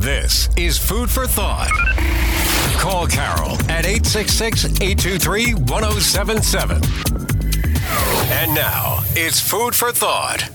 This is Food for Thought. Call Carol at 866-823-1077. And now, it's Food for Thought.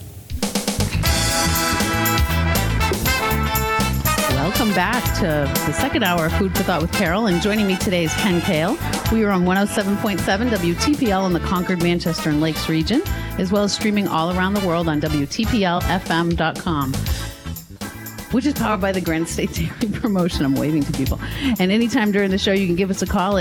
Welcome back to the second hour of Food for Thought with Carol. And joining me today is Ken Kale. We are on 107.7 WTPL in the Concord, Manchester, and Lakes region, as well as streaming all around the world on WTPLFM.com. Which is powered by the Granite State Dairy Promotion. I'm waving to people. And anytime during the show, you can give us a call at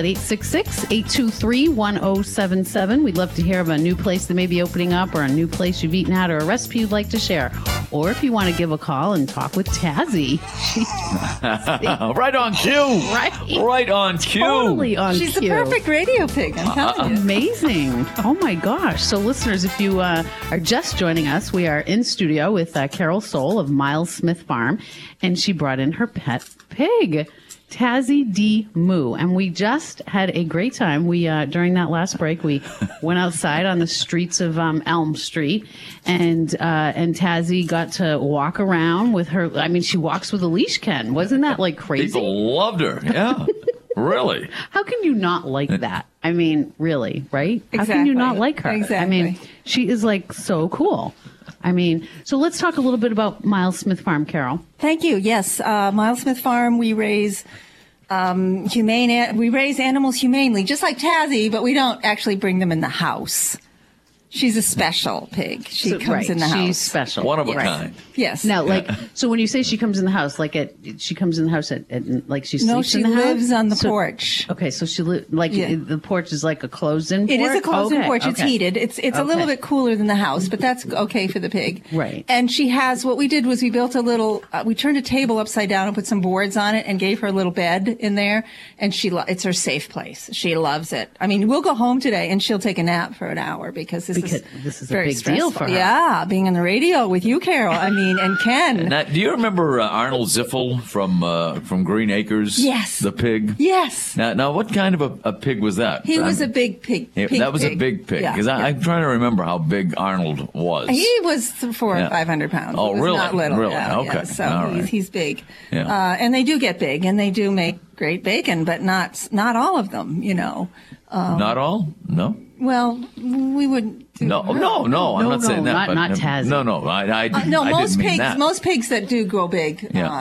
866-823-1077. We'd love to hear of a new place that may be opening up, or a new place you've eaten at, or a recipe you'd like to share. Or if you want to give a call and talk with Tazzy. Right on cue. Right on cue. Totally on cue. She's the perfect radio pig, I'm telling you. Amazing. Oh, my gosh. So, listeners, if you are just joining us, we are in studio with Carol Soule of Miles Smith Farm, and she brought in her pet pig, Tazzy D. Moo. And we just had a great time. We during that last break, we went outside on the streets of Elm Street, and Tazzy got to walk around with her. I mean, she walks with a leash, Ken. Wasn't that like crazy? People loved her. Yeah. Really? How can you not like that? I mean, really, right? Exactly. How can you not like her? Exactly. I mean, she is like so cool. I mean, so let's talk a little bit about Miles Smith Farm, Carol. Thank you. Yes, Miles Smith Farm, we raise animals humanely, just like Tazzy, but we don't actually bring them in the house. She's a special pig. She comes in the house. She's special. One of a kind. Yes. Now, so when you say she comes in the house, she comes in the house at like she sleeps No, she in the house? lives on the porch. Okay, so she the porch is like a closed-in porch? It is a closed-in porch. It's okay. heated. It's a little bit cooler than the house, but that's okay for the pig. Right. And she has, what we did was we built a little, we turned a table upside down and put some boards on it and gave her a little bed in there, and it's her safe place. She loves it. I mean, we'll go home today and she'll take a nap for an hour because this is a big deal for her. Yeah, being on the radio with you, Carol. I mean, and Ken. Now, do you remember Arnold Ziffel from Green Acres? Yes. The pig? Yes. Now, what kind of a pig was that? He was a big pig. That was a big pig. Because I'm trying to remember how big Arnold was. He was 400 or 500 pounds. Oh, he was really? Not little. Really? Yeah, okay. Yeah. So right. he's big. Yeah. And they do get big, and they do make great bacon, but not all of them, you know. Not all? No? Well, we wouldn't. No, I'm not saying that. Not Tazzy. No, I didn't most mean pigs, that. most pigs that do grow big,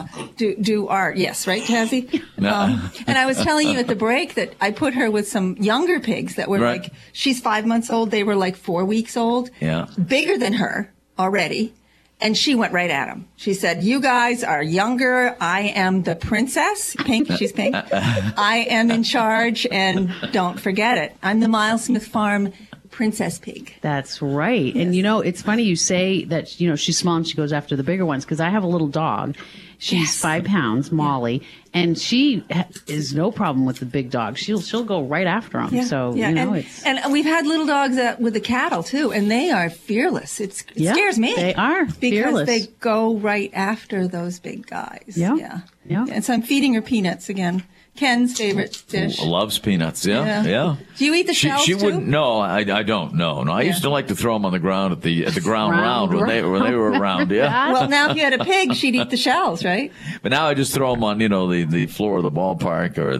are yes, right, Tazzy. No. And I was telling you at the break that I put her with some younger pigs that were Right. like, she's 5 months old, they were like 4 weeks old, bigger than her already. And she went right at him. She said, "You guys are younger. I am the princess. Pink, she's pink. I am in charge, and don't forget it. I'm the Miles Smith Farm princess pig." That's right. Yes. And, it's funny you say that, she's small and she goes after the bigger ones, because I have a little dog. She's 5 pounds, Molly, and she is no problem with the big dog. She'll go right after them. Yeah, So, it's... And we've had little dogs with the cattle, too, and they are fearless. It scares me. They are because fearless. they go right after those big guys. Yeah. And so I'm feeding her peanuts again. Ken's favorite dish. Loves peanuts, yeah. Do you eat the shells She too? wouldn't. No, I don't. No. I used to like to throw them on the ground at the ground round when they were around. Yeah. Well, now if you had a pig, she'd eat the shells, right? But now I just throw them on, the floor of the ballpark, or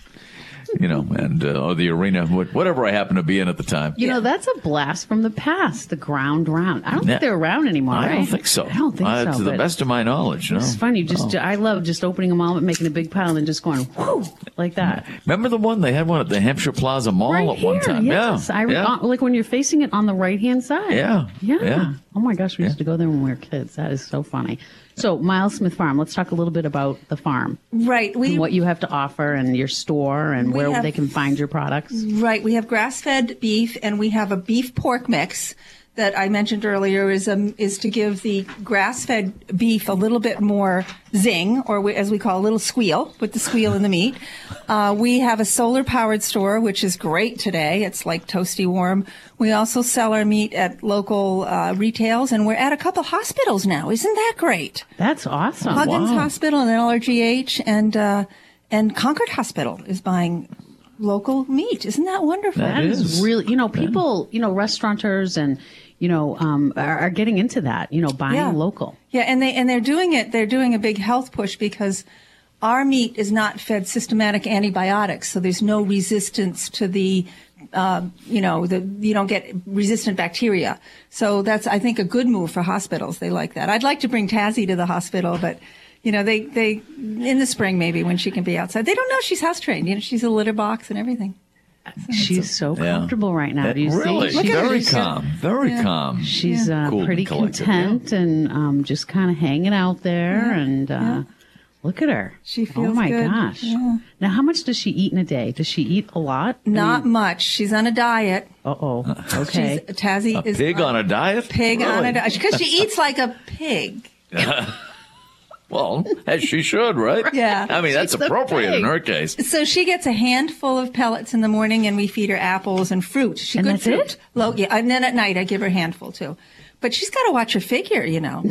or the arena, whatever I happen to be in at the time. That's a blast from the past, the ground round. I don't think they're around anymore, I right? don't think so. I don't think so. To the best of my knowledge, no. It's funny. I love just opening them all up, making a big pile, and just going, whoo, like that. Remember the one? They had one at the Hampshire Plaza Mall Right at one here, time. yes. Like when you're facing it on the right-hand side. Yeah. Oh, my gosh, we used to go there when we were kids. That is so funny. So, Miles Smith Farm, let's talk a little bit about the farm. Right. And what you have to offer, and your store, and where they can find your products. Right. We have grass-fed beef, and we have a beef pork mix that I mentioned earlier is to give the grass-fed beef a little bit more zing, or as we call a little squeal, put the squeal in the meat. We have a solar-powered store, which is great today. It's like toasty warm. We also sell our meat at local retails, and we're at a couple hospitals now. Isn't that great? That's awesome. Huggins Hospital and LRGH and Concord Hospital is buying local meat. Isn't that wonderful? That is really, people, restaurateurs and, are getting into that, buying local. Yeah, and they're doing it. They're doing a big health push because our meat is not fed systematic antibiotics, so there's no resistance to the you don't get resistant bacteria. So that's, I think, a good move for hospitals. They like that. I'd like to bring Tazzy to the hospital, but they in the spring maybe when she can be outside. They don't know she's house trained. She's a litter box and everything. She's so comfortable right now. Do you really? see? Very calm. Very calm. She's Cool pretty and content and just kind of hanging out there. And look at her. She feels Oh, my good. gosh. Yeah. Now, how much does she eat in a day? Does she eat a lot? Not much. She's on a diet. Uh-oh. Okay. Tazzy is Pig on a diet? Pig on Really? a diet. Because she eats like a pig. Well, as she should, right? Yeah. I mean, that's She's a appropriate in pig. her case. So she gets a handful of pellets in the morning, and we feed her apples and fruit. She's And good that's fruit. it? Yeah, and then at night I give her a handful too. But she's got to watch her figure,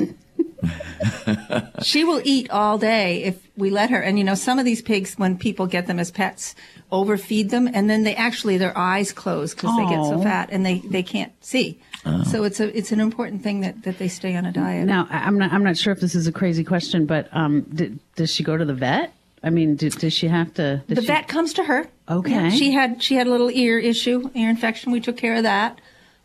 She will eat all day if we let her. And some of these pigs, when people get them as pets, overfeed them, and then their eyes close because they get so Oh. fat and they can't see. So it's an important thing that they stay on a diet. Now, I'm not sure if this is a crazy question, but does she go to the vet? I mean, does she have to? The vet comes to her. Okay. Yeah, she had a little ear infection. We took care of that.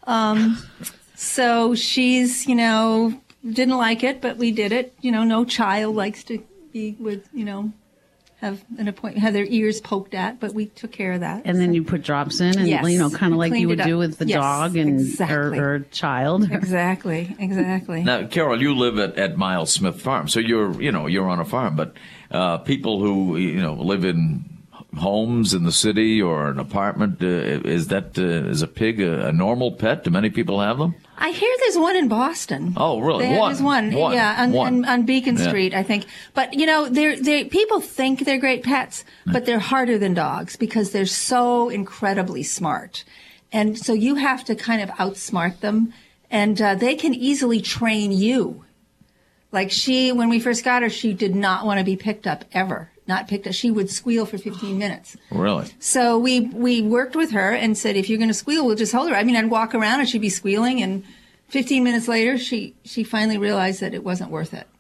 So she's, didn't like it, but we did it. No child likes to be with, have an appointment, have their ears poked at, but we took care of that. And then you put drops in, and Yes. kind of like you Cleaned would it do up. with the Yes, dog and exactly. or child. Exactly. Now, Carol, you live at Miles Smith Farm, so you're on a farm. But people who live in homes in the city or an apartment, is a pig a normal pet? Do many people have them? I hear there's one in Boston. Oh, really? There's one. Yeah, on Beacon Yeah. Street, I think. But people think they're great pets, but they're harder than dogs because they're so incredibly smart, and so you have to kind of outsmart them, and they can easily train you. Like when we first got her, she did not want to be picked up ever. Not picked up. She would squeal for 15 minutes. Really? So we worked with her and said, if you're going to squeal, we'll just hold her. I mean, I'd walk around and she'd be squealing, and 15 minutes later, she finally realized that it wasn't worth it,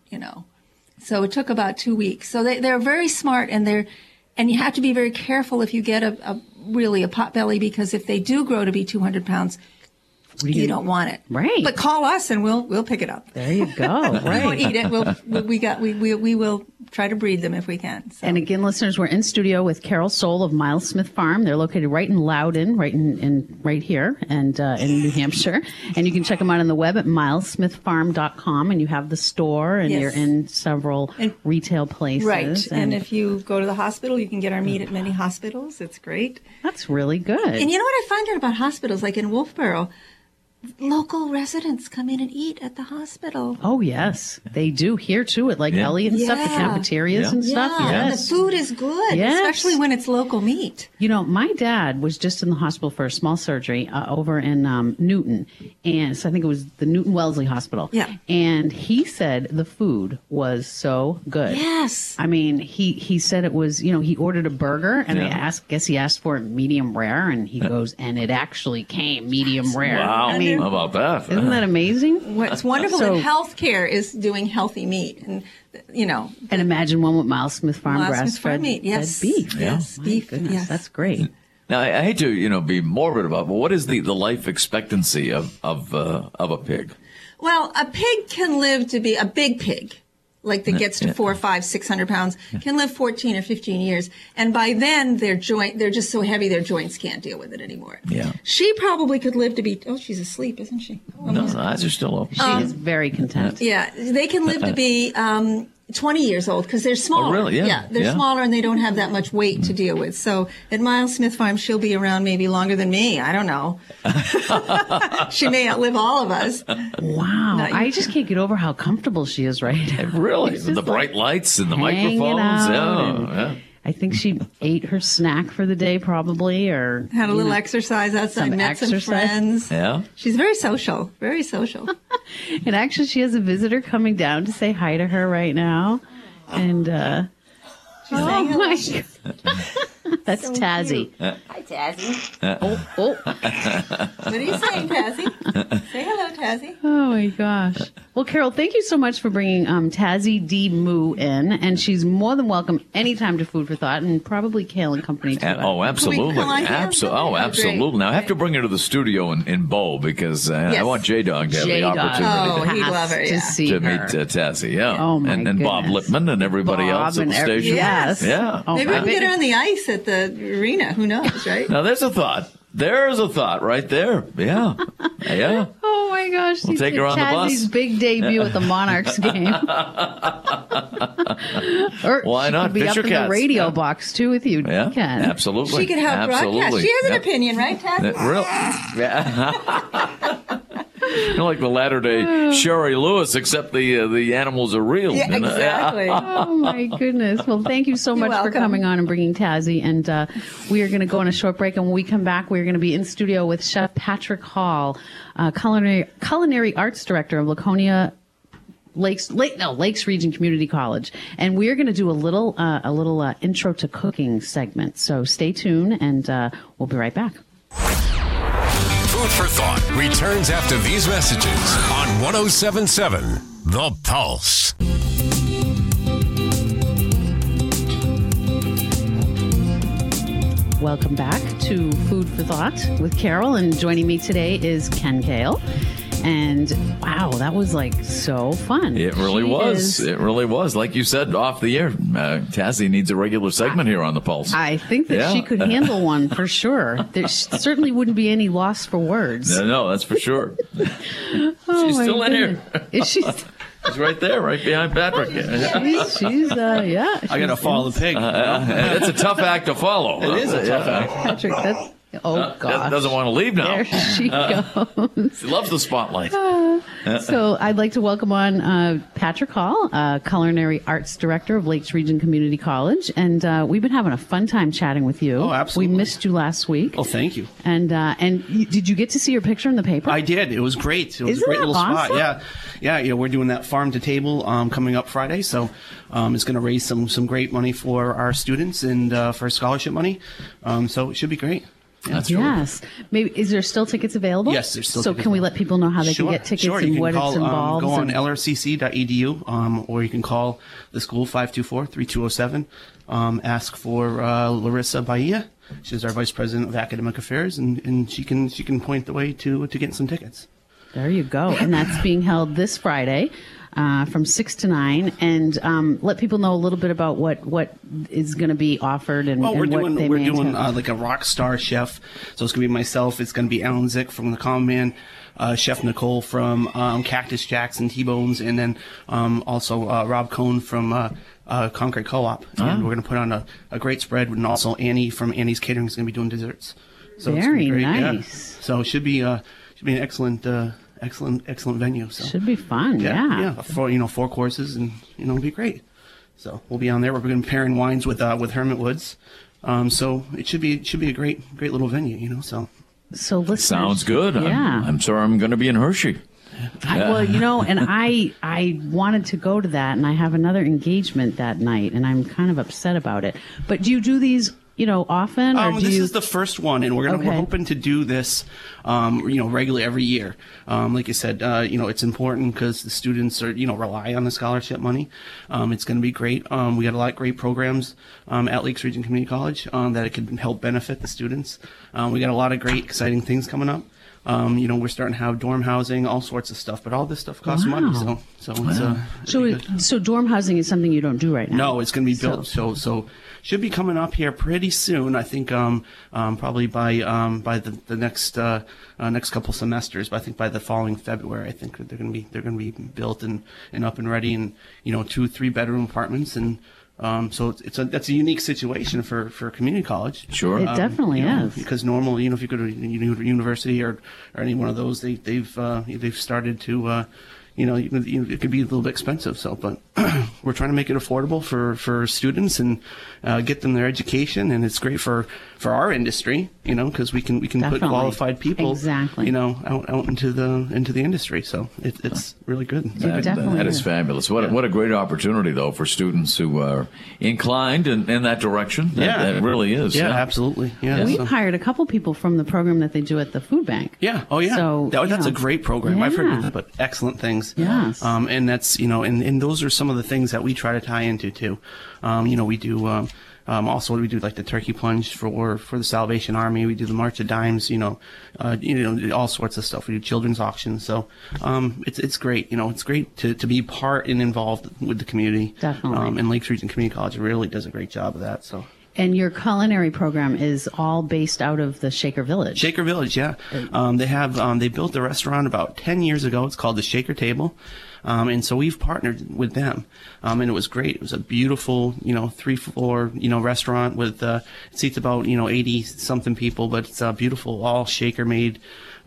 So it took about 2 weeks. So they're very smart, and you have to be very careful if you get a potbelly, because if they do grow to be 200 pounds, you don't want it. Right. But call us and we'll pick it up. There you go. We won't Right. eat it. We will try to breed them if we can. So. And again, listeners, we're in studio with Carol Soule of Miles Smith Farm. They're located right in Loudon, right here, and in New Hampshire. And you can check them out on the web at milesmithfarm.com. And you have the store, and Yes. you're in several retail places. Right. And if you go to the hospital, you can get our meat at many hospitals. It's great. that's really good. And you know what I find out about hospitals, like in Wolfboro? Local residents come in and eat at the hospital. Oh, yes, they do here too at Elliott and stuff, the Yeah. cafeterias Yeah. and stuff. And the Yes. food is good, Yes. especially when it's local meat. My dad was just in the hospital for a small surgery over in Newton. And so I think it was the Newton Wellesley Hospital. Yeah. And he said the food was so good. Yes. I mean, he said it was, he ordered a burger and he asked for it medium rare, and he goes, and it actually came medium rare. Wow. I mean, how about that? isn't that amazing? What's wonderful So- in healthcare is doing healthy meat. And, And imagine one with Miles Smith Farm Miles Smith grass-fed Farm meat. Yes. fed beef. Yes. My Beef. goodness, Yes. that's great. Now, I hate to, be morbid about, but what is the life expectancy of a pig? Well, a pig can live to be a big pig, like that gets to 400, 500, 600 pounds, can live 14 or 15 years. And by then they're just so heavy their joints can't deal with it anymore. Yeah. She probably could live to be, she's asleep, isn't she? No, the eyes are still open. She is very content. Yeah, they can live to be 20 years old because they're smaller. Oh, really? Yeah. they're Yeah. smaller and they don't have that much weight to deal with. So at Miles Smith Farm, she'll be around maybe longer than me. I don't know. She may outlive all of us. Wow. Not you. I just can't get over how comfortable she is right now. Really? It's The just bright lights and the hanging microphones? out and Yeah. I think she ate her snack for the day probably, or Had a little exercise outside, some met some exercise. friends. Yeah. She's very social, very social. And actually she has a visitor coming down to say hi to her right now. And She's saying hello. my God. That's So Tazzy. cute. Hi, Tazzy. Oh. What are you saying, Tazzy? Say hello, Tazzy. Oh my gosh. Well, Carol, thank you so much for bringing Tazzy D. Moo in, and she's more than welcome anytime to Food for Thought, and probably Kale and Company too. Oh, absolutely. Can we call on him? Absolutely. Now, I have to bring her to the studio in Bow because I want J-Dog to have the J-Dog. opportunity Oh, he'd love her, to yeah. see to her. meet Tazzy. Yeah. Oh, my and Bob goodness. Lippman and everybody Bob else at and the station. Yes. Yeah. Oh, Maybe we I can bet get her you- on the ice at the arena. Who knows, right? Now, there's a thought. There's a thought right there. Yeah. Yeah. Oh my gosh. We'll take her on the bus. Tazzy's big debut at the Monarchs game. Or Why not? She could be up Fisher in the Cats. radio Yeah. box too with you, Yeah. Ken. Absolutely. She could help Absolutely. broadcast. She has an Yeah. opinion, right, Tazzy? Real. Yeah. Like the latter day Sherry Lewis, except the animals are real. Yeah, you know? exactly. Oh my goodness. Well, thank you so much for welcome. coming on and bringing Tazzy. And we are going to go on a short break. And when we come back, we're going to be in studio with Chef Patrick Hall, culinary arts director of Laconia Lakes Region Community College. And we are going to do a little intro to cooking segment. So stay tuned, and we'll be right back. Food for Thought returns after these messages on 107.7 The Pulse. Welcome back to Food for Thought with Carol, and joining me today is Ken Kale. And wow, that was like so fun. It really She was. is- It really was. Like you said off the air, Tazzy needs a regular segment here on the Pulse. I think that Yeah. she could handle one for sure. There certainly wouldn't be any loss for words. No, that's for sure. Oh, She's my still in here. goodness. Is she? She's right there, right behind Patrick. She's yeah. I got to she's- follow the pig. It's a tough act to follow. It is a tough act. Patrick, that's oh god. Doesn't want to leave now. There she goes. She loves the spotlight. So I'd like to welcome on Patrick Hall, culinary arts director of Lakes Region Community College, and we've been having a fun time chatting with you. Oh, absolutely. We missed you last week. Oh, thank you. And did you get to see your picture in the paper? I did. It was great. It was Isn't a great that little spot. awesome? Yeah. You know, we're doing that farm to table coming up Friday, so it's going to raise some great money for our students and for scholarship money. So it should be great. Yeah. That's true. Yes. Maybe is there still tickets available? Yes, there's still So tickets can we available. let people know how they Sure, can get tickets sure. You and can what call, it's involved? go on and- lrcc.edu, or you can call the school 524-3207. Ask for Larissa Bahia. She's our vice president of academic affairs, and she can point the way to getting some tickets. There you go. And that's being held this Friday from 6 to 9. And let people know a little bit about what is going to be offered and, Well, and what they we're may doing entail. like a rock star chef. So it's gonna be myself. It's gonna be Alan Zick from the Common Man, Chef Nicole from Cactus Jacks and T-Bones, and then also Rob Cohn from Concord Co-op. And we're gonna put on a great spread, and also Annie from Annie's Catering is gonna be doing desserts. So it's gonna be Very great, yeah. nice. So it should be an excellent venue. So Should be fun. Yeah. four courses, and it'll be great. So we'll be on there. We're going to be pairing wines with Hermit Woods. So it should be a great little venue. So So listeners, Sounds good. Yeah. I'm sorry I'm going to be in Hershey. Well, and I wanted to go to that, and I have another engagement that night, and I'm kind of upset about it. But do you do these, often, or do this you? is the first one, and we're Okay. hoping to do this, regularly every year. Like you said, it's important because the students are, rely on the scholarship money. It's going to be great. We got a lot of great programs at Lakes Region Community College that it can help benefit the students. We got a lot of great, exciting things coming up. We're starting to have dorm housing, all sorts of stuff, but all this stuff costs money. Wow. So it's pretty good. So dorm housing is something you don't do right now. No, it's going to be built. So should be coming up here pretty soon. I think probably by the next couple semesters. But I think by the following February, I think they're going to be built and up and ready, and 2-3 bedroom apartments, and so that's a unique situation for community college. Sure. It definitely is. Because normal, if you go to a university or any one of those, they've started to, it could be a little bit expensive. So, but we're trying to make it affordable for students and get them their education, and it's great for our industry, because we can put Definitely. qualified people, Exactly. out into the industry. So it's really good. It's It good. definitely That is fabulous. What a great opportunity, though, for students who are inclined in that direction. That really is. Yeah, absolutely. Yeah. We've so- hired a couple people from the program that they do at the food bank. Yeah. Oh, yeah. So, That's a great program. I've heard Yeah. nothing but excellent things. Yes. And that's, and those are some of the things that we try to tie into too. We do, also we do like the turkey plunge for the Salvation Army. We do the March of Dimes, all sorts of stuff. We do children's auctions. So, it's great. It's great to be part and involved with the community. Definitely. And Lakes Region Community College really does a great job of that. So. And your culinary program is all based out of the Shaker Village. Shaker Village, yeah. They built a restaurant about 10 years ago. It's called the Shaker Table. And so we've partnered with them. And it was great. It was a beautiful, 3-floor, restaurant with, it seats about, 80 something people, but it's beautiful, all Shaker made,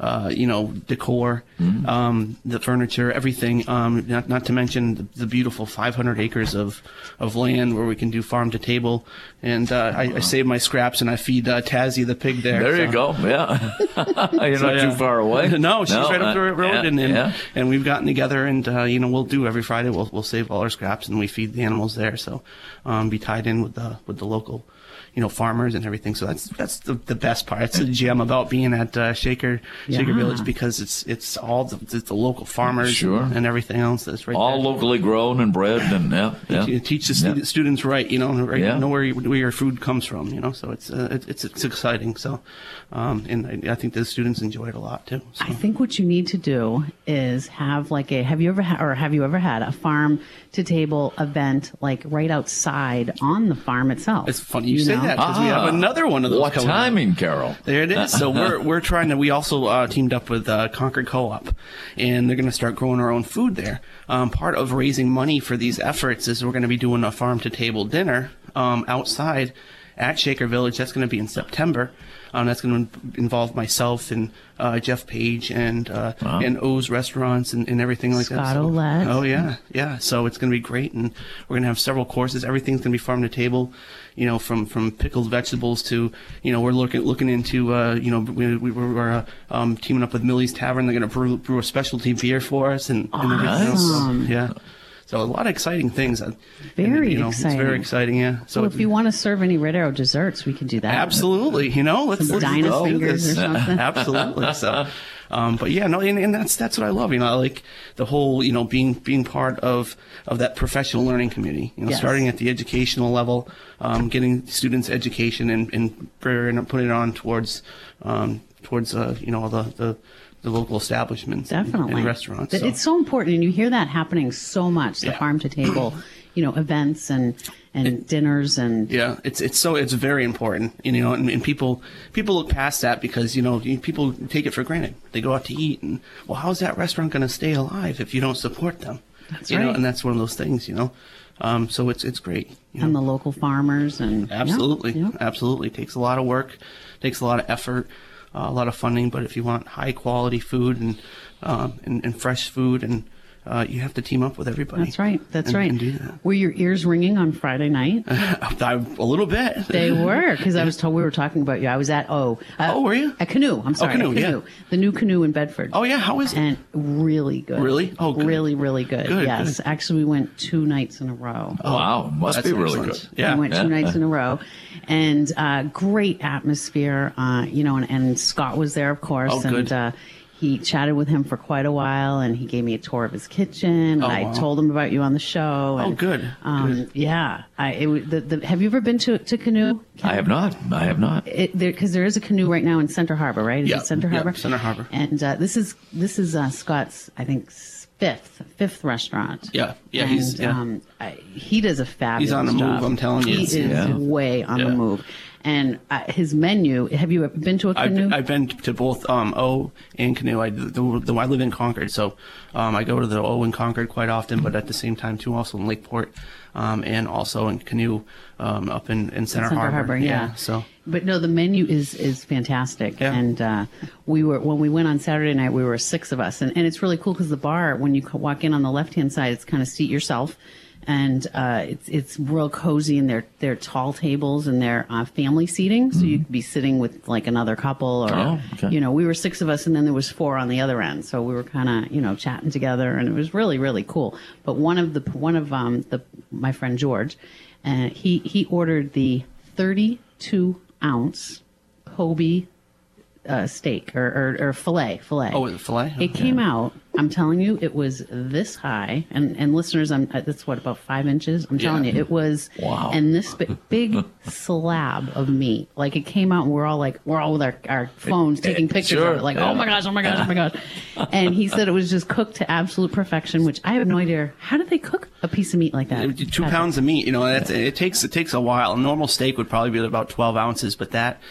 decor, the furniture, everything. Not to mention the beautiful 500 acres of land where we can do farm to table. And I save my scraps and I feed Tazzy the pig there. There you go. Yeah. You're not too far away. No, she's right up the road, yeah. and we've gotten together, and we'll do every Friday. We'll save all our scraps and we feed the animals there. So, be tied in with the local, farmers and everything. So that's the best part. It's the gem about being at Shaker Village, because it's all the local farmers Sure. and everything else that's right All there. locally grown and bred, and You teach the students right, know where your food comes from, so it's exciting. So, and I think the students enjoy it a lot too. So. I think what you need to do is have have you ever had a farm to table event like right outside on the farm itself? It's funny you say that, because we have another one of those. What coming up. timing, Carol? There it is. So we're trying to. We also teamed up with Concord Co-op, and they're going to start growing our own food there. Part of raising money for these efforts is we're going to be doing a farm to table dinner outside at Shaker Village. That's going to be in September. That's going to involve myself and Jeff Page and O's Restaurants and everything like that. Scott Ouellette. Oh yeah. So it's going to be great, and we're going to have several courses. Everything's going to be farm to table. From pickled vegetables to, we're looking into, we're teaming up with Millie's Tavern. They're going to brew a specialty beer for us and everything else. So, yeah. So a lot of exciting things. Very exciting. It's very exciting, yeah. So if you want to serve any Red Arrow desserts, we can do that. Absolutely. Let's Dinah go with fingers this. or something. Absolutely. So, but yeah, no, and that's what I love. I like the whole, being part of that professional learning community. Yes. Starting at the educational level, getting students education and putting it on towards the local establishments Definitely. and restaurants. So. It's so important, and you hear that happening so much. The farm to table, events and dinners and Yeah, it's very important, and people look past that because people take it for granted. They go out to eat, and how's that restaurant going to stay alive if you don't support them? That's right. And that's one of those things, So it's great. and the local farmers and Absolutely, Yeah. absolutely. It takes a lot of work, takes a lot of effort, a lot of funding. But if you want high quality food and fresh food, and you have to team up with everybody. That's right. That's and, right. And do that. Were your ears ringing on Friday night? A little bit. They were, because I was told we were talking about you. I was at were you? At Canoe. I'm sorry. Canoe, at Canoe. yeah. The new Canoe in Bedford. Oh yeah, how is it? And really good. Really? Oh, good. Really, really good. Good, Yes. good. Actually, we went 2 nights in a row. Wow, must That's be really excellent. good. Yeah. We went 2 nights in a row, and great atmosphere. And Scott was there, of course, Oh, good. and he chatted with him for quite a while, and he gave me a tour of his kitchen. And I wow. told him about you on the show. Oh, and, good. Good. Yeah. Have you ever been to Canoe? I have not. Because there is a Canoe right now in Center Harbor, right? Is Yeah, it Center yeah, Harbor? Center Harbor. And this is Scott's, I think, fifth restaurant. Yeah, yeah, And, he does a fabulous He's on the move, job. I'm telling you. He is Yeah. way on the Yeah. move. And his menu, have you ever been to a Canoe? I've been to both O and Canoe. I live in Concord, so I go to the O in Concord quite often, but at the same time too, also in Lakeport, and also in Canoe up in Center Harbor. Yeah. So. But no, the menu is fantastic. Yeah. And when we went on Saturday night, we were 6 of us. And it's really cool because the bar, when you walk in on the left-hand side, it's kind of seat yourself. and it's real cozy, and they're tall tables, and they're family seating, so you could be sitting with like another couple, or we were 6 of us, and then there was 4 on the other end, so we were kind of chatting together, and it was really, really cool. But one of my friend George, he ordered the 32-ounce Kobe steak or filet. Oh, was it filet? It came out. I'm telling you, it was this high, and listeners, that's about 5 inches. I'm telling you, it was. Wow. And this big slab of meat, like it came out, and we're all with our phones taking pictures of it, like, oh my gosh, oh my gosh, oh my gosh. And he said it was just cooked to absolute perfection, which I have no idea. How did they cook a piece of meat like that? 2 pounds of meat, it takes a while. A normal steak would probably be about 12 ounces, but that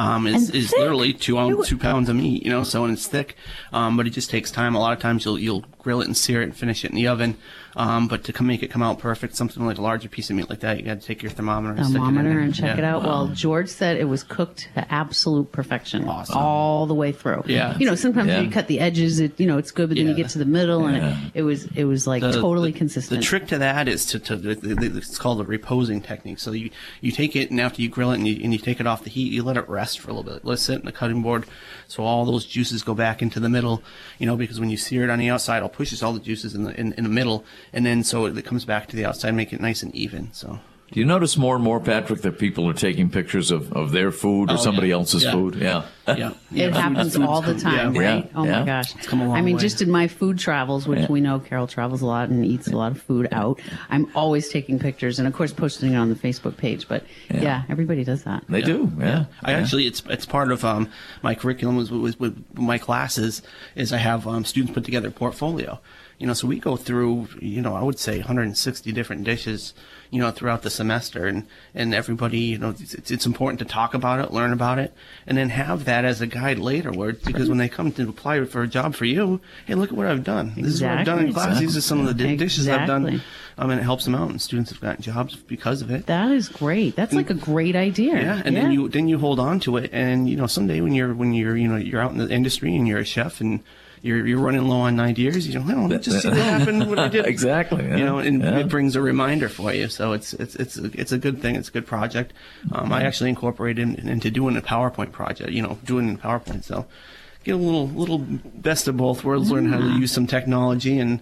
is literally 2 pounds of meat, so when it's thick, but it just takes time. A lot of times you'll grill it and sear it and finish it in the oven. But to make it come out perfect, something like a larger piece of meat like that, you got to take your thermometer and check it out. Well, George said it was cooked to absolute perfection, all the way through. Yeah. Sometimes when you cut the edges, it's good, but then you get to the middle, and it was like totally consistent. The trick to that is it's called a reposing technique. So you take it, and after you grill it and you take it off the heat, you let it rest for a little bit. Let it sit in the cutting board, so all those juices go back into the middle. Because when you sear it on the outside, it'll pushes all the juices in the middle. And then so it comes back to the outside, make it nice and even. So, do you notice more and more, Patrick, that people are taking pictures of their food or somebody else's food? Yeah. It happens all the time, right? Oh my gosh. It's come a long way. Just in my food travels, which we know Carol travels a lot and eats a lot of food out, I'm always taking pictures and, of course, posting it on the Facebook page. But everybody does that. They do, yeah. I actually, it's part of my curriculum with my classes is I have students put together a portfolio. So we go through, I would say 160 different dishes, throughout the semester, and everybody, it's important to talk about it, learn about it, and then have that as a guide later, because when they come to apply for a job for you, hey, look at what I've done. This is what I've done in class. These are some of the dishes I've done. And it helps them out, and students have gotten jobs because of it. That is great. That's like a great idea. Yeah, and then you hold on to it, and someday when you're out in the industry and you're a chef and you're running low on ideas, let's just see what happened, what I did. Exactly. Yeah. It brings a reminder for you. So it's a good thing. It's a good project. I actually incorporated into doing a PowerPoint project, doing PowerPoint. So get a little best of both worlds, learn how to use some technology and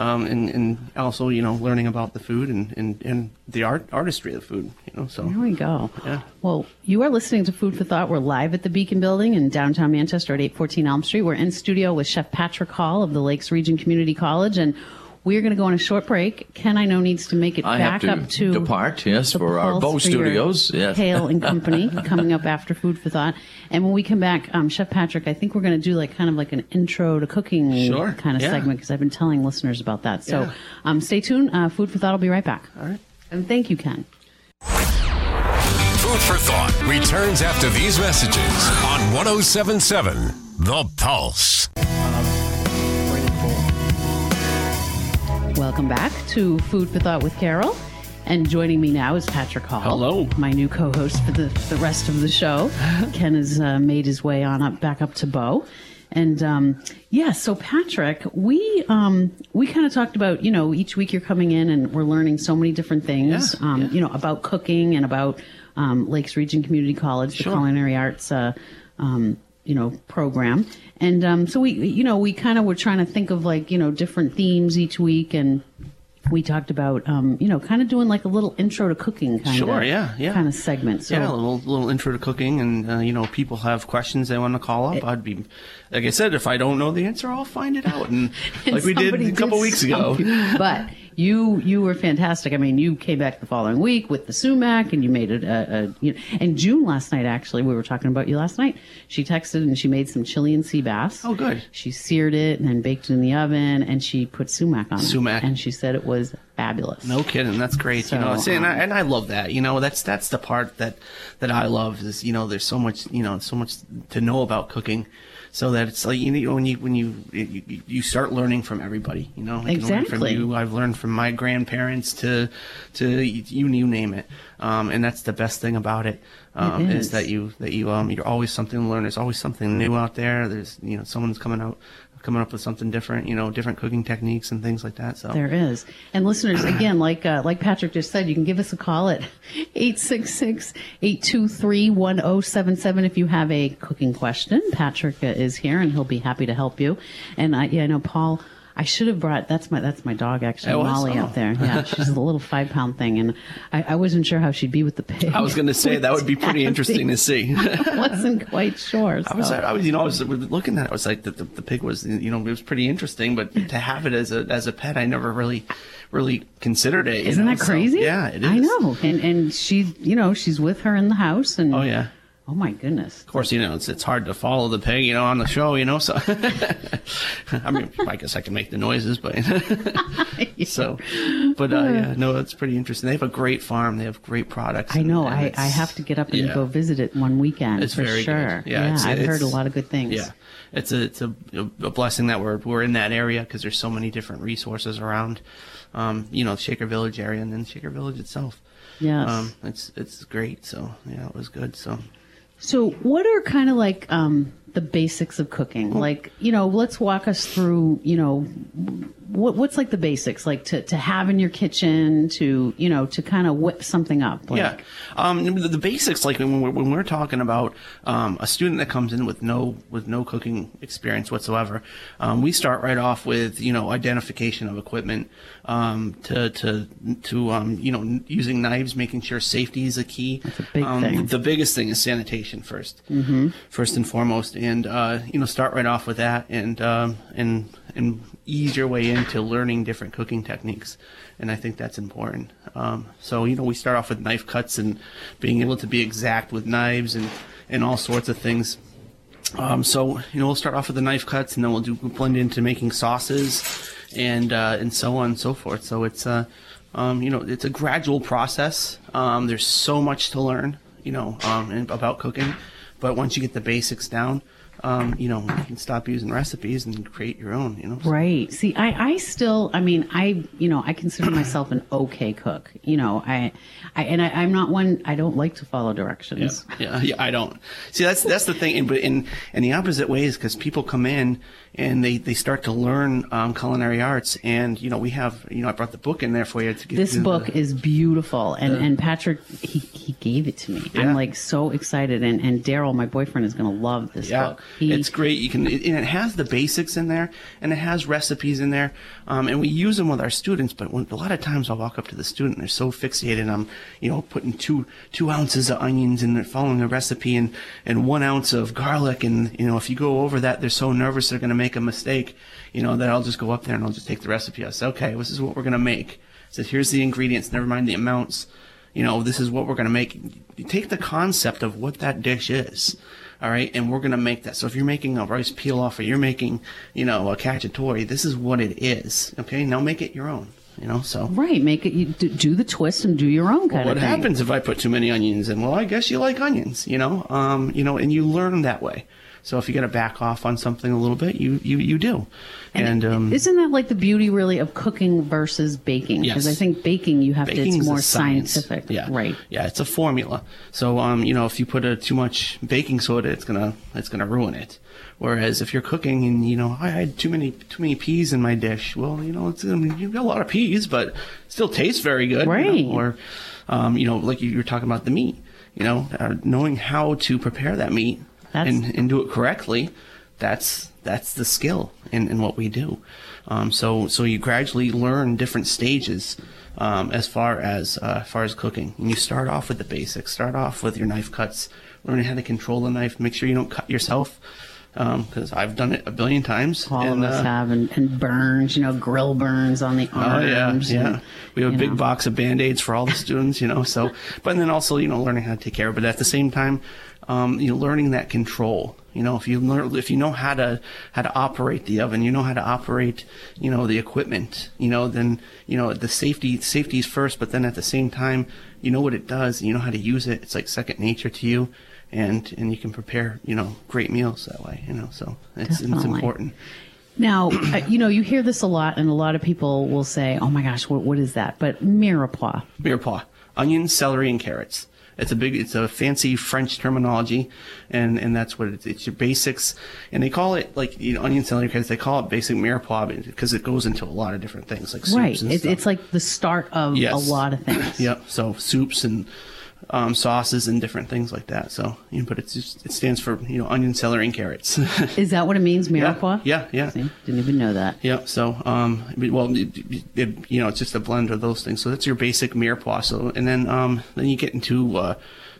also, learning about the food and the artistry of the food, so. There we go. Yeah. Well, you are listening to Food for Thought. We're live at the Beacon Building in downtown Manchester at 814 Elm Street. We're in studio with Chef Patrick Hall of the Lakes Region Community College, and we are going to go on a short break. Ken, I know, needs to make it back up to depart, yes, for our Bow Studios. Yes. Hale and Company coming up after Food for Thought. And when we come back, Chef Patrick, I think we're going to do kind of an intro to cooking kind of segment, because I've been telling listeners about that. So stay tuned. Food for Thought will be right back. All right. And thank you, Ken. Food for Thought returns after these messages on 107.7 The Pulse. Welcome back to Food for Thought with Carol. And joining me now is Patrick Hall. Hello. My new co-host for the rest of the show. Ken has made his way on back up to Bow. And so Patrick, we kind of talked about, each week you're coming in and we're learning so many different things, about cooking and about Lakes Region Community College, the Culinary Arts program. And so we kind of were trying to think of different themes each week, and we talked about kind of doing a little intro to cooking kind of segment. So a little intro to cooking, and people have questions they want to call up. I'd be, like I said, if I don't know the answer, I'll find it out, and like we did a couple weeks ago. But you were fantastic. I mean, you came back the following week with the sumac, and you made it and June last night, actually, we were talking about you last night. She texted and she made some Chilean sea bass. Oh, good. She seared it and then baked it in the oven, and she put sumac on it. And she said it was fabulous. No kidding. That's great. So, and I love that. That's the part that I love is, there's so much to know about cooking. So that it's like, when you start learning from everybody, Exactly. From you, I've learned from my grandparents to you name it. And that's the best thing about it. is. is that you're always something to learn. There's always something new out there. There's, someone's coming up with something different, different cooking techniques and things like that. So there is. And listeners, again, like Patrick just said, you can give us a call at 866-823-1077 if you have a cooking question. Patrick is here and he'll be happy to help you. And I know Paul, I should have brought, that's my dog actually, Molly up there. Yeah, she's a little 5-pound thing, and I wasn't sure how she'd be with the pig. I was going to say that would be pretty interesting to see. I wasn't quite sure. So. I was looking at it. I was like, the pig was, it was pretty interesting, but to have it as a pet, I never really considered it. Isn't that crazy? So, yeah, it is. I know, and she, she's with her in the house, and oh yeah. Oh my goodness! Of course, it's hard to follow the pig, on the show, So, I mean, I guess I can make the noises, but yeah. So, but yeah, no, that's pretty interesting. They have a great farm. They have great products. I know. I have to get up and go visit it one weekend. It's for very sure. good. Yeah, I've heard a lot of good things. Yeah, it's a blessing that we're in that area because there's so many different resources around. Shaker Village area and then Shaker Village itself. Yes. It's great. So yeah, it was good. So what are kind of like the basics of cooking? Like, let's walk us through, what's like the basics, like to have in your kitchen, to kind of whip something up. Like. Yeah. The basics, like when we're talking about a student that comes in with no cooking experience whatsoever, we start right off with, identification of equipment, to using knives, making sure safety is a key. That's a big thing. The biggest thing is sanitation first and foremost, and start right off with that, and ease your way into learning different cooking techniques, and I think that's important. So we start off with knife cuts and being able to be exact with knives and all sorts of things. So we'll start off with the knife cuts, and then we'll blend into making sauces and so on and so forth. So it's it's a gradual process. There's so much to learn, about cooking, but once you get the basics down, you can stop using recipes and create your own, Right. See, I consider myself an okay cook. I'm not one, I don't like to follow directions. Yeah, I don't. See, that's the thing. But in the opposite way is because people come in and they start to learn culinary arts, and we have I brought the book in there for you to get. This book is beautiful, and Patrick he gave it to me. Yeah. I'm like so excited, and Daryl, my boyfriend, is going to love this book. It's great. And it has the basics in there, and it has recipes in there, and we use them with our students. But a lot of times I'll walk up to the student, and they're so fixated on putting two ounces of onions, and they're following a recipe, and 1 ounce of garlic, and if you go over that, they're so nervous they're going to make a mistake, that I'll just go up there and I'll just take the recipe. I say, okay, this is what we're going to make. I said, here's the ingredients, never mind the amounts. This is what we're going to make. You take the concept of what that dish is, all right, and we're going to make that. So if you're making a rice pilaf or you're making, a cacciatore, this is what it is, okay? Now make it your own. So right, make it. You do the twist and do your own kind of thing. What happens if I put too many onions in? Well, I guess you like onions, and you learn that way. So if you got to back off on something a little bit, you do. And isn't that like the beauty really of cooking versus baking? Because I think baking it's more scientific. Yeah. Right. Yeah, it's a formula. So if you put too much baking soda, it's gonna ruin it. Whereas if you're cooking and I had too many peas in my dish, well, you've got a lot of peas, but it still tastes very good. Right. Or like you were talking about the meat, knowing how to prepare that meat and do it correctly, that's the skill in what we do. So you gradually learn different stages as far as cooking. And you start off with the basics. Start off with your knife cuts, learning how to control the knife, make sure you don't cut yourself. Because I've done it a billion times. All of us have, and burns, grill burns on the arms. Oh, yeah. We have a big box of Band-Aids for all the students, so, but then also, learning how to take care of it. But at the same time, learning that control. If you know how to operate the oven, how to operate, the equipment, then, the safety's first, but then at the same time, what it does, you know how to use it. It's like second nature to you. And you can prepare, great meals that way, so it's important. Now, you hear this a lot, and a lot of people will say, oh my gosh, what is that? But mirepoix. Mirepoix. Onions, celery, and carrots. it's a fancy French terminology, and that's what it's your basics. And they call it, like, onion celery carrots, they call it basic mirepoix because it goes into a lot of different things like soups Right. and stuff. It's like the start of a lot of things. Yep. So soups and sauces and different things like that. So, but it stands for, onion, celery, and carrots. Is that what it means, mirepoix? Yeah. See, didn't even know that. Yeah. So, it's just a blend of those things. So that's your basic mirepoix. So, and then you get into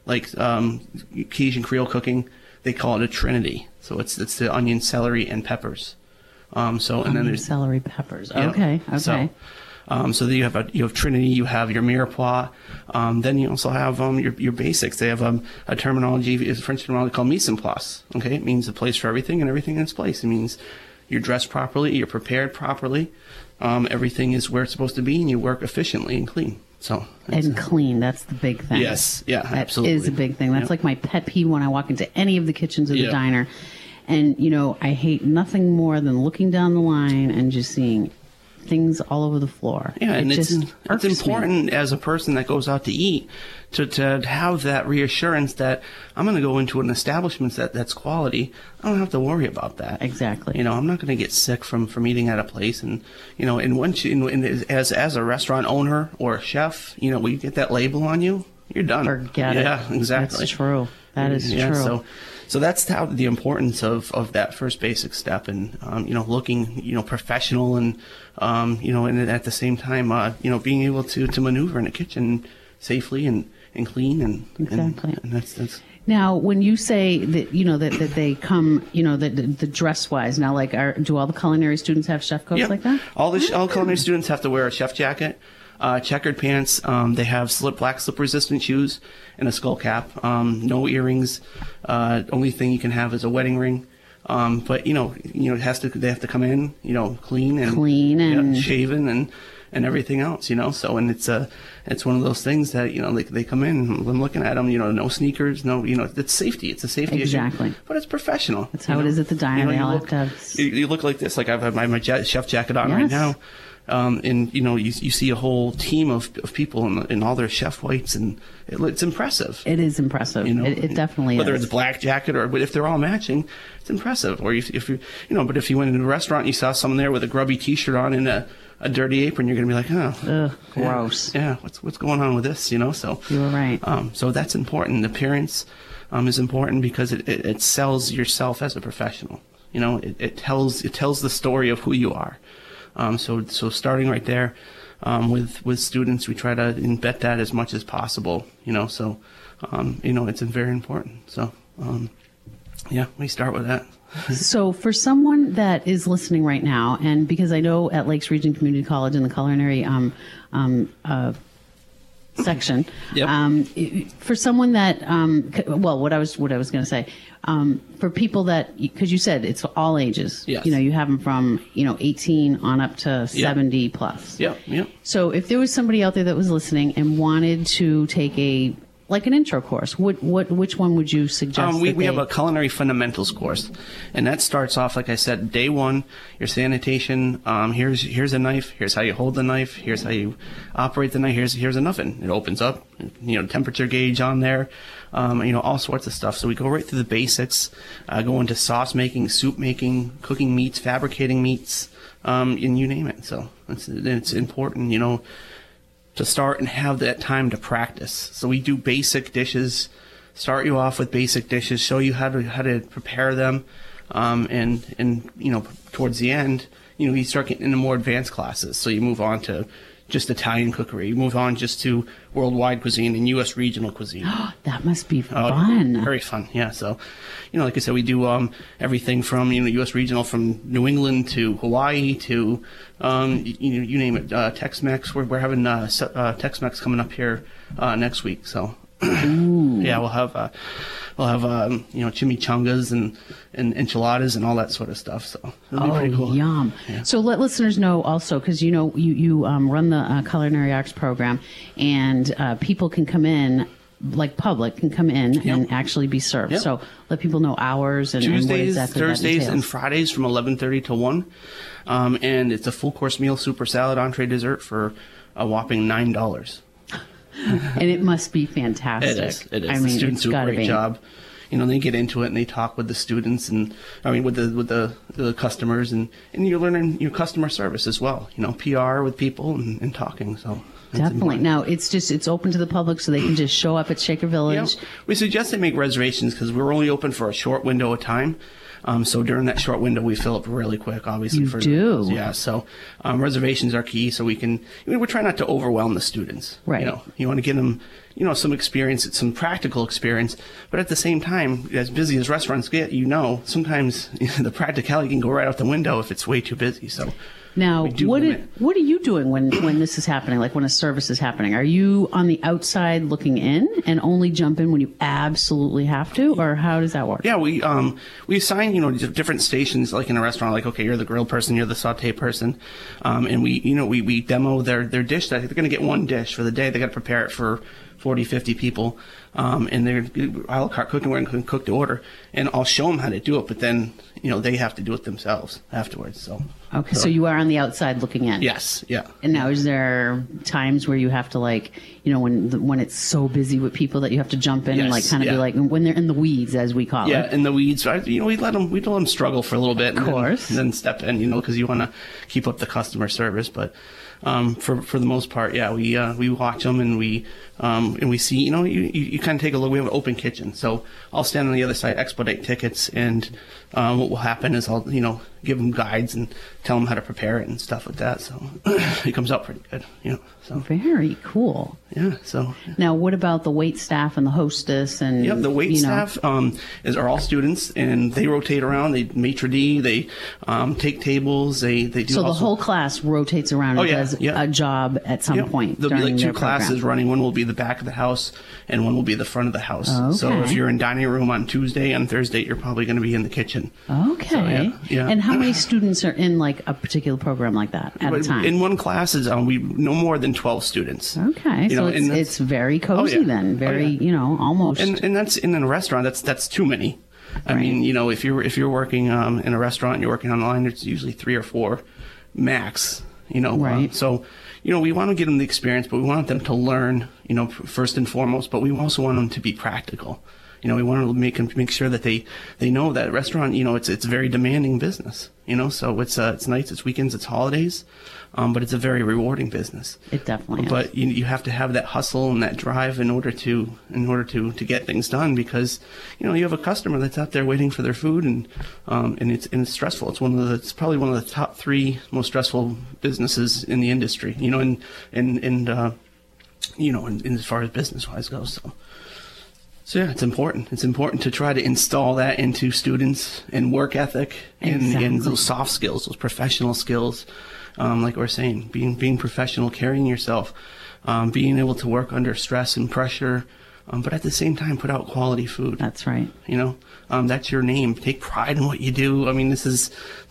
Cajun Creole cooking. They call it a trinity. So it's the onion, celery, and peppers. And then there's celery, peppers. Yeah. Okay. So then you have Trinity, you have your mirepoix, then you also have your basics. They have a terminology, it's a French terminology called mise en place. Okay, it means a place for everything and everything in its place. It means you're dressed properly, you're prepared properly, everything is where it's supposed to be, and you work efficiently and clean. So and clean, that's the big thing. Yes, yeah, that absolutely. is a big thing. That's like my pet peeve when I walk into any of the kitchens of the diner. And, I hate nothing more than looking down the line and just seeing things all over the floor. Yeah, and it's irks important me. as a person that goes out to eat to have that reassurance that I'm going to go into an establishment that's quality. I don't have to worry about that. Exactly. I'm not going to get sick from eating at a place. And and once as a restaurant owner or a chef, when you get that label on you, you're done. Forget it. Yeah, exactly. That's true. That is true. So that's how the importance of that first basic step, and looking professional, and and at the same time being able to maneuver in a kitchen safely and clean and exactly. And that's. Now, when you say that that they come, the dress wise, now do all the culinary students have chef coats like that? All culinary students have to wear a chef jacket. Checkered pants. They have black slip resistant shoes and a skull cap. No earrings. Only thing you can have is a wedding ring. But they have to come in, clean and shaven and everything else, So, and it's one of those things that they come in. I'm looking at them, no sneakers, no, it's safety. It's a safety exactly. issue. But it's professional. That's how it is at the diner. They all have to have. You look like this. Like I have my chef jacket on right now. And you see a whole team of people in all their chef whites, and it's impressive. It is impressive. It definitely whether is. It's black jacket but if they're all matching, it's impressive. Or if you but if you went into a restaurant and you saw someone there with a grubby T-shirt on and a dirty apron, you're gonna be like, ugh, gross. Yeah, what's going on with this? So you were right. So that's important. The appearance is important because it sells yourself as a professional. It tells the story of who you are. So starting right there, with students, we try to embed that as much as possible, so, it's very important. So, we start with that. So for someone that is listening right now, and because I know at Lakes Region Community College in the culinary, section, yep. For someone that, what I was going to say, for people that, because you said it's all ages, yes. You have them from 18 on up to 70 plus. Yeah, yeah. So if there was somebody out there that was listening and wanted to take an intro course, which one would you suggest? We have a culinary fundamentals course, and that starts off, like I said, day one, your sanitation. Here's a knife. Here's how you hold the knife. Here's how you operate the knife. Here's an oven. It opens up. Temperature gauge on there. All sorts of stuff. So we go right through the basics. Go into sauce making, soup making, cooking meats, fabricating meats, and you name it. So it's important, to start and have that time to practice. So we do basic dishes, start you off with basic dishes, show you how to prepare them, and towards the end, you start getting into more advanced classes. So you move on to just Italian cookery, you move on just to worldwide cuisine and U.S. regional cuisine. That must be fun. Very fun, yeah. So, like I said, we do everything from U.S. regional, from New England to Hawaii to you name it, Tex-Mex. We're having Tex-Mex coming up here next week. So, yeah, we'll have chimichangas and enchiladas and all that sort of stuff. So it'll be pretty cool. Yum! Yeah. So let listeners know also, because you run the culinary arts program, and people can come in. Like public can come in and actually be served. Yep. So let people know hours and Tuesdays, what exactly Thursdays, that and Fridays from 11:30 to 1. And it's a full course meal, super salad, entree, dessert for a whopping $9. And it must be fantastic. It is. It is. I The mean, students it's do a gotta great be. job. You know, they get into it and they talk with the students and with the customers and you're learning your customer service as well. You know, PR with people and talking. So that's Definitely. important. Now, it's open to the public, so they can just show up at Shaker Village. Yeah. We suggest they make reservations because we're only open for a short window of time. So during that short window, we fill up really quick, obviously. You do? Yeah. So reservations are key. So we're trying not to overwhelm the students. Right. You know, you want to give them, some experience, some practical experience. But at the same time, as busy as restaurants get, sometimes the practicality can go right out the window if it's way too busy. So. Now, We do what limit. are you doing when this is happening, like when a service is happening? Are you on the outside looking in and only jump in when you absolutely have to, or how does that work? Yeah, we assign different stations like in a restaurant. Like, okay, you're the grill person, you're the saute person, and we demo their dish. They're going to get one dish for the day. They got to prepare it for 40, 50 people, and they're a la carte cooking. We're going to cook to order, and I'll show them how to do it. But then they have to do it themselves afterwards. So Okay, so you are on the outside looking in. yes, yeah. And now, is there times where you have to, like, when it's so busy with people that you have to jump in and Yes, kind of be yeah. like, when they're in the weeds, as we call Yeah, it? in the weeds. We let them struggle for a little bit, Of course. and then step in, because you want to keep up the customer service. But for the most part, yeah, we watch them and we see. You kind of take a look. We have an open kitchen, so I'll stand on the other side, expedite tickets, and what will happen is I'll give them guides and tell them how to prepare it and stuff like that. So it comes out pretty good, So Very cool. yeah, so. Now, what about the wait staff and the hostess and Yep, the wait you know? staff are all students, and they rotate around. They maitre d', they take tables, they do. So the also- whole class rotates around and yeah, does yeah. a job at some Yep. point. There'll be during like two their program. classes running. One will be the back of the house, and one will be the front of the house. So Okay. if you're in dining room on Tuesday, on Thursday, you're probably going to be in the kitchen. Okay. So, yeah. And how many students are in like a particular program like that at a But time? in one class is we no more than 12 students. Okay, so and that's- it's very cozy Oh, yeah. then. Very, Oh, yeah. almost. And that's in a restaurant. That's too many. I Right. mean, if you're working in a restaurant and you're working online, it's usually 3 or 4 max. Right. So we want to give them the experience, but we want them to learn. First and foremost, but we also want them to be practical. We want to make sure that they know that restaurant. It's a very demanding business. So it's nights, it's weekends, it's holidays, but it's a very rewarding business. It definitely is. But you have to have that hustle and that drive in order to get things done, because you have a customer that's out there waiting for their food, and it's stressful. It's probably one of the top 3 most stressful businesses in the industry. And as far as business wise goes. So yeah, it's important. It's important to try to install that into students and work ethic and Exactly. those soft skills, those professional skills. Like we're saying, being professional, carrying yourself, being able to work under stress and pressure, but at the same time put out quality food. That's right. That's your name. Take pride in what you do. I mean, this is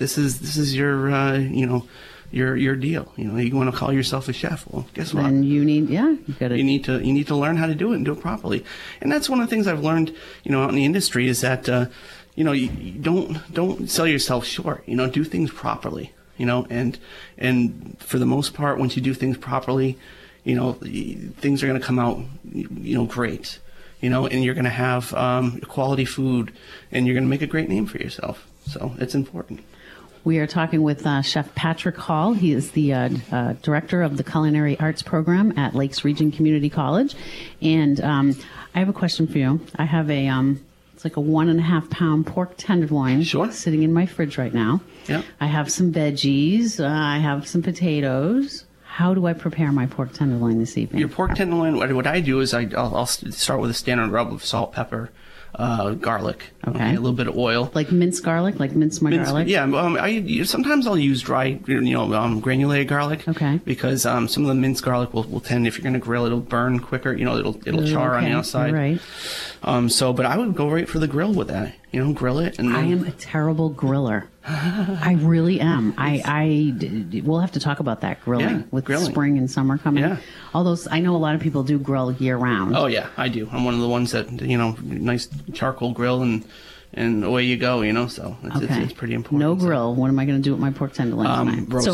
your your deal. You want to call yourself a chef. Well, guess what? And you gotta. You need to learn how to do it and do it properly. And that's one of the things I've learned, out in the industry is that, you don't sell yourself short. Do things properly. And for the most part, once you do things properly, things are going to come out, great. And you're going to have quality food, and you're going to make a great name for yourself. So it's important. We are talking with Chef Patrick Hall. He is the director of the Culinary Arts Program at Lakes Region Community College. And I have a question for you. I have it's like a 1.5 pound pork tenderloin Sure. sitting in my fridge right now. Yeah. I have some veggies. I have some potatoes. How do I prepare my pork tenderloin this evening? Your pork tenderloin, what I do is I'll start with a standard rub of salt, pepper, garlic, Okay. a little bit of oil. Like minced garlic? Like mince my garlic? Yeah, sometimes I'll use dry, granulated garlic. Okay. Because some of the minced garlic will tend, if you're going to grill, it'll burn quicker. It'll char on the Okay, outside. Right. But I would go right for the grill with that. Grill it. And I then, am a terrible griller. I really am. We'll have to talk about that grilling Yeah, with grilling. spring and summer coming. Yeah. Although I know a lot of people do grill year round. Oh yeah, I do. I'm one of the ones that nice charcoal grill and away you go. So it's pretty important. No grill. What am I going to do with my pork tenderloin tonight? Roast So, it.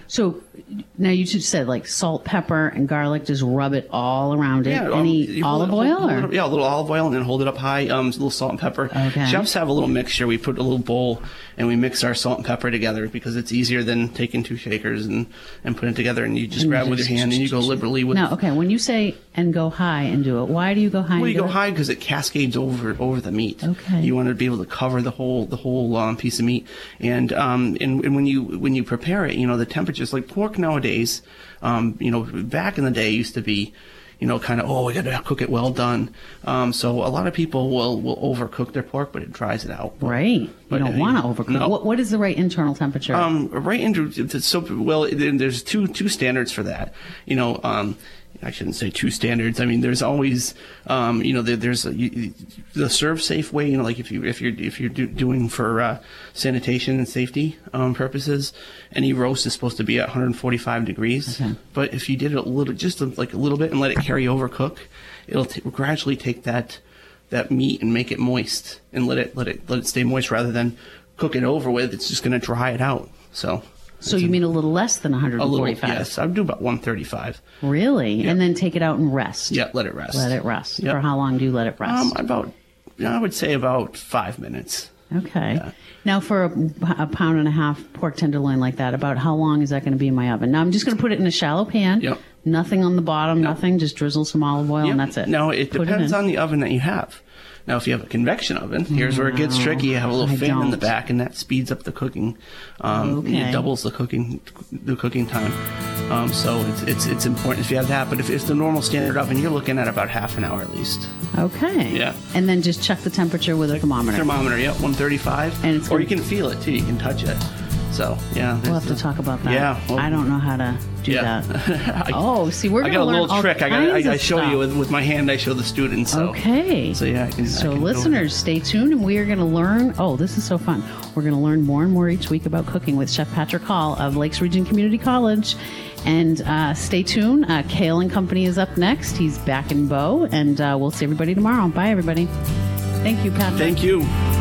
So now you just said like salt, pepper, and garlic. Just rub it all around it. Any you olive oil? A little olive oil, and then hold it up high. A little salt and pepper. Okay. Chefs have a little mixture. We put a little bowl, and we mix our salt and pepper together because it's easier than taking 2 shakers and putting it together. And you just grab it with your hand, and you go liberally with. Now, okay, when you say and go high and do it, why do you go high? Well, and you go do it? high because it cascades over the meat. Okay. You want to be able to cover the whole piece of meat, and when you prepare it, the temperatures like pork nowadays. Back in the day used to be, kind of, we got to cook it well done. So a lot of people will overcook their pork, but it dries it out. Right. You don't want to overcook. No. What is the right internal temperature? There's two standards for that. I shouldn't say 2 standards. I mean, there's always, there's the serve safe way. Like if you're doing for sanitation and safety purposes, any roast is supposed to be at 145 degrees. Okay. But if you did it a little bit and let it carry over cook, it'll gradually take that meat and make it moist and let it stay moist rather than cook it over with. It's just going to dry it out. So you mean a little less than 145? A little, yes. I do about 135. Really? Yep. And then take it out and rest? Yeah, let it rest. Let it rest. Yep. For how long do you let it rest? I would say about 5 minutes. Okay. Yeah. Now, for a pound and a half pork tenderloin like that, about how long is that going to be in my oven? Now, I'm just going to put it in a shallow pan. Yep. Nothing on the bottom, nothing. Just drizzle some olive oil, and that's it. No, it depends on the oven that you have. Now, if you have a convection oven, here's where it gets tricky. You have a little fan in the back, and that speeds up the cooking. It doubles the cooking time. So it's important if you have that. But if it's the normal standard oven, you're looking at about half an hour at least. Okay. Yeah. And then just check the temperature with a thermometer. 135. And or you can feel it too. You can touch it. So yeah, we'll have to talk about that. Yeah, well, I don't know how to do that. See, we're going to learn I got a little trick. I show stuff. you with my hand. I show the students. So. Okay. So yeah, I can. So listeners, stay tuned, and we are going to learn. Oh, this is so fun. We're going to learn more and more each week about cooking with Chef Patrick Hall of Lakes Region Community College. And stay tuned. Kale and Company is up next. He's back in Bow, and we'll see everybody tomorrow. Bye, everybody. Thank you, Patrick. Thank you.